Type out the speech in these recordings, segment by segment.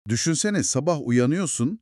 Düşünsene sabah uyanıyorsun,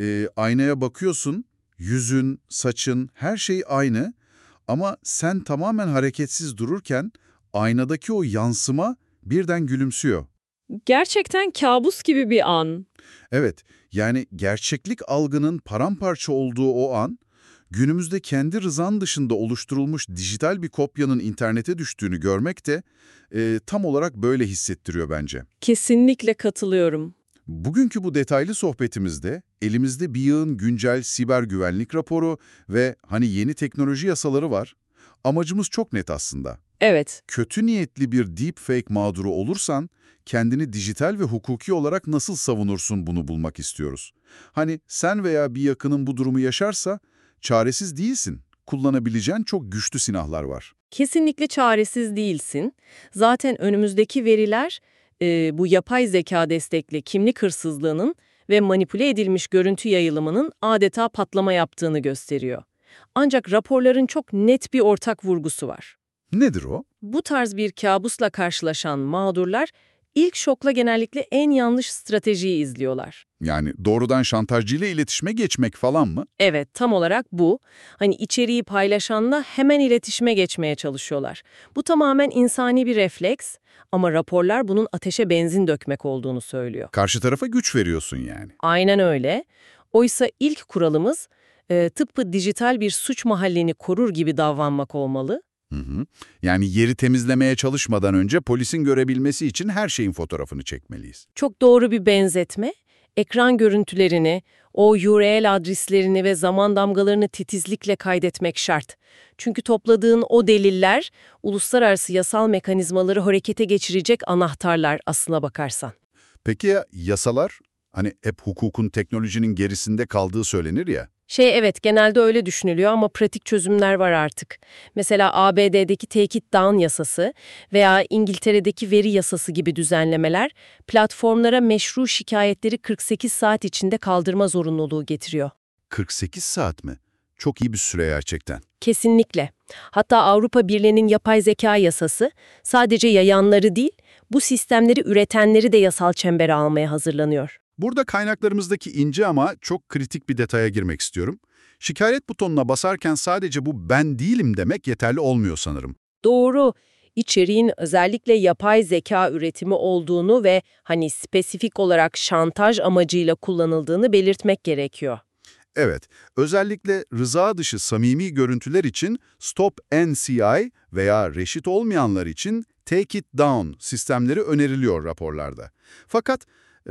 aynaya bakıyorsun, yüzün, saçın, her şey aynı ama sen tamamen hareketsiz dururken aynadaki o yansıma birden gülümsüyor. Gerçekten kabus gibi bir an. Evet, yani gerçeklik algının paramparça olduğu o an, günümüzde kendi rızan dışında oluşturulmuş dijital bir kopyanın internete düştüğünü görmek de tam olarak böyle hissettiriyor bence. Kesinlikle katılıyorum. Bugünkü bu detaylı sohbetimizde elimizde bir yığın güncel siber güvenlik raporu ve hani yeni teknoloji yasaları var. Amacımız çok net aslında. Evet, Kötü niyetli bir deepfake mağduru olursan kendini dijital ve hukuki olarak nasıl savunursun bunu bulmak istiyoruz. Hani sen veya bir yakının bu durumu yaşarsa çaresiz değilsin. Kullanabileceğin çok güçlü silahlar var. kesinlikle çaresiz değilsin. Zaten önümüzdeki veriler bu yapay zeka destekli kimlik hırsızlığının ve manipüle edilmiş görüntü yayılımının adeta patlama yaptığını gösteriyor. Ancak raporların çok net bir ortak vurgusu var. Nedir o? Bu tarz bir kabusla karşılaşan mağdurlar ilk şokla genellikle en yanlış stratejiyi izliyorlar. Yani doğrudan şantajcıyla iletişime geçmek falan mı? Evet, tam olarak bu. Hani içeriği paylaşanla hemen iletişime geçmeye çalışıyorlar. Bu tamamen insani bir refleks ama raporlar bunun ateşe benzin dökmek olduğunu söylüyor. Karşı tarafa güç veriyorsun yani. Aynen öyle. Oysa ilk kuralımız tıpkı dijital bir suç mahallini korur gibi davranmak olmalı. Hı hı. Yani yeri temizlemeye çalışmadan önce polisin görebilmesi için her şeyin fotoğrafını çekmeliyiz. Çok doğru bir benzetme. Ekran görüntülerini, o URL adreslerini ve zaman damgalarını titizlikle kaydetmek şart. Çünkü topladığın o deliller, uluslararası yasal mekanizmaları harekete geçirecek anahtarlar aslına bakarsan. Peki ya yasalar? Hani hep hukukun teknolojinin gerisinde kaldığı söylenir ya. Evet, genelde öyle düşünülüyor ama pratik çözümler var artık. Mesela ABD'deki Take It Down yasası veya İngiltere'deki veri yasası gibi düzenlemeler platformlara meşru şikayetleri 48 saat içinde kaldırma zorunluluğu getiriyor. 48 saat mi? Çok iyi bir süre gerçekten. Kesinlikle. Hatta Avrupa Birliği'nin yapay zeka yasası sadece yayanları değil, bu sistemleri üretenleri de yasal çembere almaya hazırlanıyor. Burada kaynaklarımızdaki ince ama çok kritik bir detaya girmek istiyorum. Şikayet butonuna basarken sadece bu ben değilim demek yeterli olmuyor sanırım. Doğru, içeriğin özellikle yapay zeka üretimi olduğunu ve hani spesifik olarak şantaj amacıyla kullanıldığını belirtmek gerekiyor. Evet, özellikle rıza dışı samimi görüntüler için Stop NCI veya reşit olmayanlar için Take It Down sistemleri öneriliyor raporlarda. Fakat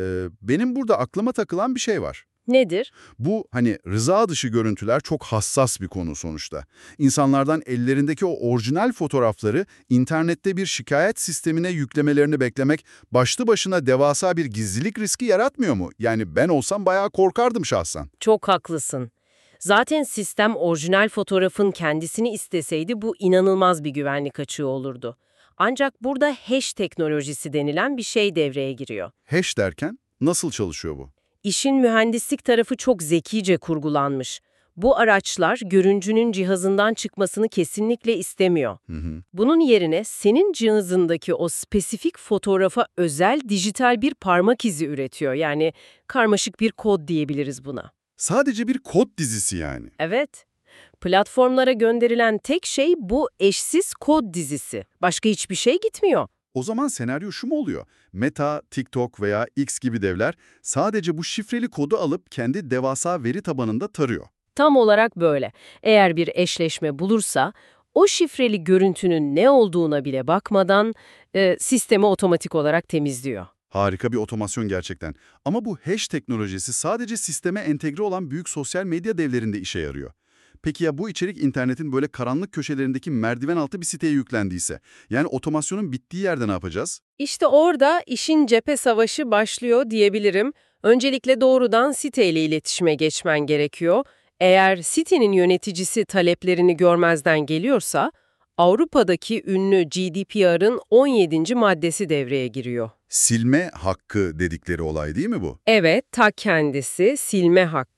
benim burada aklıma takılan bir şey var. Nedir? Bu hani rıza dışı görüntüler çok hassas bir konu sonuçta. İnsanlardan ellerindeki o orijinal fotoğrafları internette bir şikayet sistemine yüklemelerini beklemek başlı başına devasa bir gizlilik riski yaratmıyor mu? Yani ben olsam bayağı korkardım şahsen. Çok haklısın. Zaten sistem orijinal fotoğrafın kendisini isteseydi bu inanılmaz bir güvenlik açığı olurdu. Ancak burada hash teknolojisi denilen bir şey devreye giriyor. Hash derken nasıl çalışıyor bu? İşin mühendislik tarafı çok zekice kurgulanmış. Bu araçlar görüncünün cihazından çıkmasını kesinlikle istemiyor. Hı hı. Bunun yerine senin cihazındaki o spesifik fotoğrafa özel dijital bir parmak izi üretiyor. Yani karmaşık bir kod diyebiliriz buna. Sadece bir kod dizisi yani. Evet. Platformlara gönderilen tek şey bu eşsiz kod dizisi. Başka hiçbir şey gitmiyor. O zaman senaryo şu mu oluyor? Meta, TikTok veya X gibi devler sadece bu şifreli kodu alıp kendi devasa veri tabanında tarıyor. Tam olarak böyle. Eğer bir eşleşme bulursa, o şifreli görüntünün ne olduğuna bile bakmadan sistemi otomatik olarak temizliyor. Harika bir otomasyon gerçekten. Ama bu hash teknolojisi sadece sisteme entegre olan büyük sosyal medya devlerinde işe yarıyor. Peki ya bu içerik internetin böyle karanlık köşelerindeki merdiven altı bir siteye yüklendiyse? Yani otomasyonun bittiği yerde ne yapacağız? İşte orada işin cephe savaşı başlıyor diyebilirim. Öncelikle doğrudan siteyle iletişime geçmen gerekiyor. Eğer sitenin yöneticisi taleplerini görmezden geliyorsa, Avrupa'daki ünlü GDPR'ın 17. maddesi devreye giriyor. Silme hakkı dedikleri olay değil mi bu? Evet, ta kendisi silme hakkı.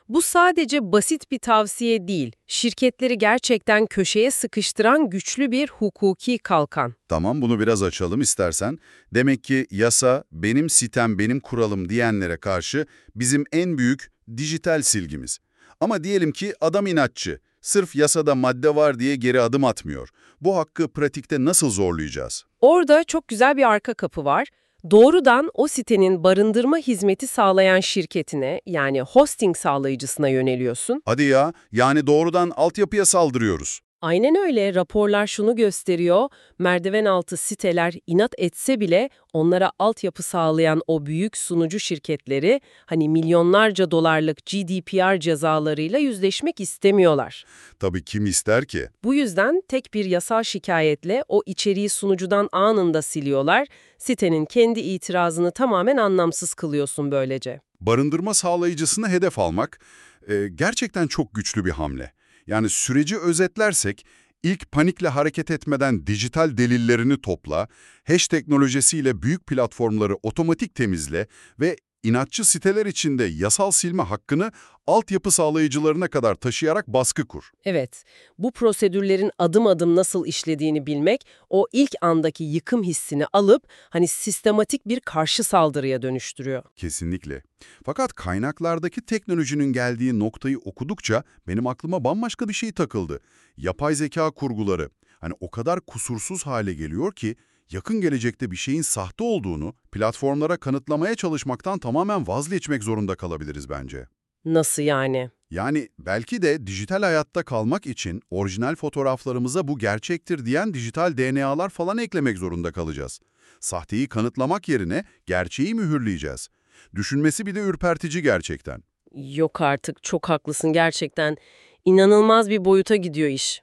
Bu sadece basit bir tavsiye değil, şirketleri gerçekten köşeye sıkıştıran güçlü bir hukuki kalkan. Tamam, bunu biraz açalım istersen. Demek ki yasa, benim sitem, benim kuralım diyenlere karşı bizim en büyük dijital silgimiz. Ama diyelim ki adam inatçı. Sırf yasada madde var diye geri adım atmıyor. Bu hakkı pratikte nasıl zorlayacağız? Orada çok güzel bir arka kapı var. Doğrudan o sitenin barındırma hizmeti sağlayan şirketine, yani hosting sağlayıcısına yöneliyorsun. Hadi ya, yani doğrudan altyapıya saldırıyoruz. Aynen öyle, raporlar şunu gösteriyor, merdiven altı siteler inat etse bile onlara altyapı sağlayan o büyük sunucu şirketleri hani milyonlarca dolarlık GDPR cezalarıyla yüzleşmek istemiyorlar. Tabii kim ister ki? Bu yüzden tek bir yasal şikayetle o içeriği sunucudan anında siliyorlar, sitenin kendi itirazını tamamen anlamsız kılıyorsun böylece. Barındırma sağlayıcısını hedef almak gerçekten çok güçlü bir hamle. Yani süreci özetlersek, ilk panikle hareket etmeden dijital delillerini topla, hash teknolojisiyle büyük platformları otomatik temizle ve inatçı siteler içinde yasal silme hakkını altyapı sağlayıcılarına kadar taşıyarak baskı kur. Evet, bu prosedürlerin adım adım nasıl işlediğini bilmek, o ilk andaki yıkım hissini alıp hani sistematik bir karşı saldırıya dönüştürüyor. Kesinlikle. Fakat kaynaklardaki teknolojinin geldiği noktayı okudukça benim aklıma bambaşka bir şey takıldı. Yapay zeka kurguları. Hani o kadar kusursuz hale geliyor ki yakın gelecekte bir şeyin sahte olduğunu platformlara kanıtlamaya çalışmaktan tamamen vazgeçmek zorunda kalabiliriz bence. Nasıl yani? Yani belki de dijital hayatta kalmak için orijinal fotoğraflarımıza bu gerçektir diyen dijital DNA'lar falan eklemek zorunda kalacağız. Sahteyi kanıtlamak yerine gerçeği mühürleyeceğiz. Düşünmesi bir de ürpertici gerçekten. Yok artık, çok haklısın gerçekten. İnanılmaz bir boyuta gidiyor iş.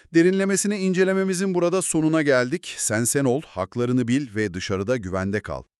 Derinlemesine incelememizin burada sonuna geldik. Sen ol, haklarını bil ve dışarıda güvende kal.